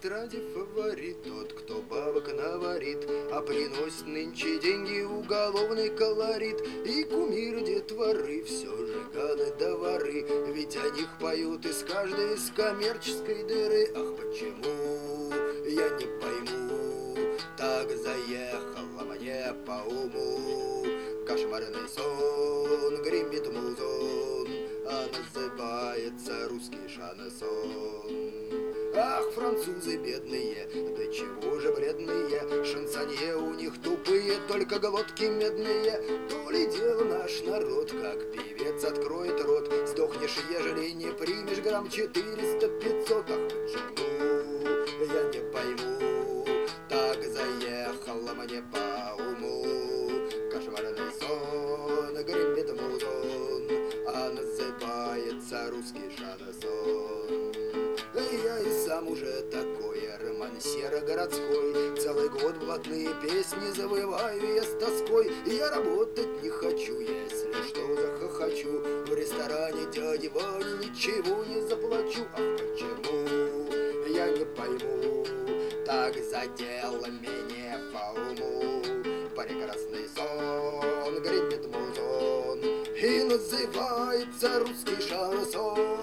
эстраде фаворит тот, кто бабок наварит, а приносит нынче деньги уголовный колорит. И кумиры детворы все же гады да воры, ведь о них поют из каждой из коммерческой дыры. Ах, почему, я не пойму, так заехала мне по уму. Кошмарный сон, гремит музон, а называется русский шансон. Ах, французы бедные, да чего же бледные, шансонье у них тупые, только глотки медные. То ли дело наш народ, как певец откроет рот, сдохнешь, ежели не примешь грамм 400-500. Ах, почему, я не пойму, так заехала мне по уму. Кошмарный сон, гремит музон, а называется русский шансон. Я и сам уже такой романсер городской, целый год блатные песни завываю я с тоской. Я работать не хочу, если что захохочу, в ресторане дяди Вани ничего не заплачу. Ах, почему, я не пойму, так задела меня по уму. Прекрасный сон, гремит музон, и называется русский шансон.